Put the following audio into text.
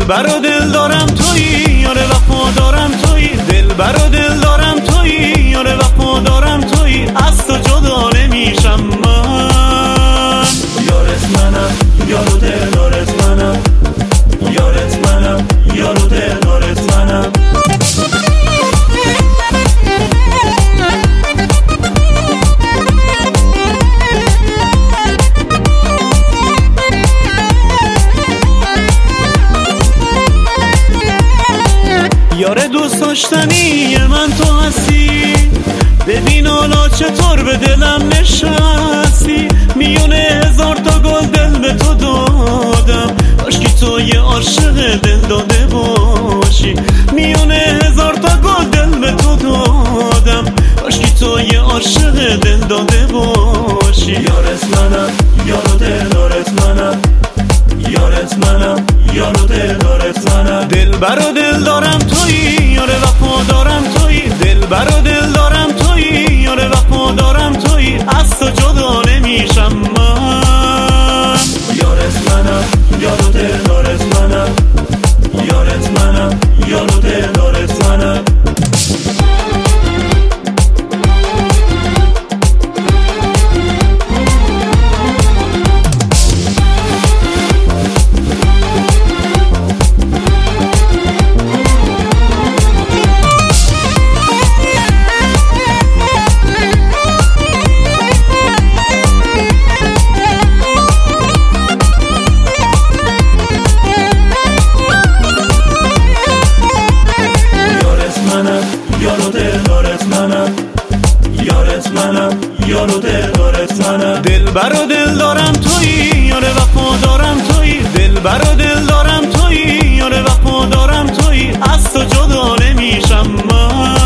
دلبر و دل دارم تویی، یار وفادارم تویی، دلبر و دل دارم تویی، یار وفادارم تویی، از تو جدا نمیشم من. یارت منم، یار و دلدارت منم، یارت منم، یار و دلدارت منم. یار دوست داشتنی من تو هستی، ببین حالا چطور به دلم نشستی. میونه هزار تا گل دل به تو دادم، کاشکی تو یه عاشق دل داده باشی. میونه هزار تا گل دل به تو دادم، کاشکی تو یه عاشق دل داده باشی. یارت منم، یار و دلدارت منم، یارت منم، یار و دلدارت منم. دلبر و دل دارم تویی، یار وفادارم تویی، دلبر و دل دارم تویی، یار وفادارم تویی، از تو جدا نمیشم من. یارت منم، یار و دلدارت منم، یارت منم، یار و دلدارت منم. یار و دلدارت منم، یارت منم، یار و دلدارت منم. دلبر و دل دارم تویی، یار وفادارم تویی، دلبر و دل دارم تویی، یار وفادارم تویی، از تو جدا نمیشم من.